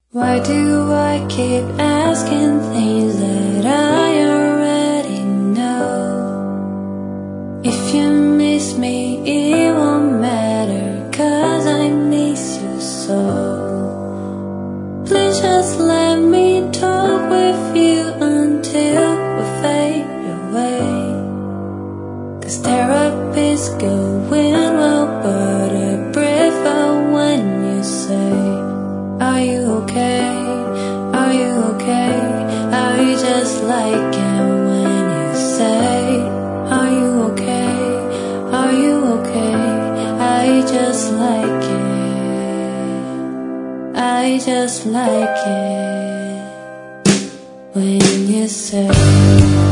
Why do I keep asking things that I already know? If you miss me, it won't matter, 'cause I miss you so. Please just let me talk with you until we fade away, 'cause therapy's going well, but I prefer when you say, are you okay? Are you okay? I just like it when you say, are you okay? Are you okay? I just like it. I just like it when you say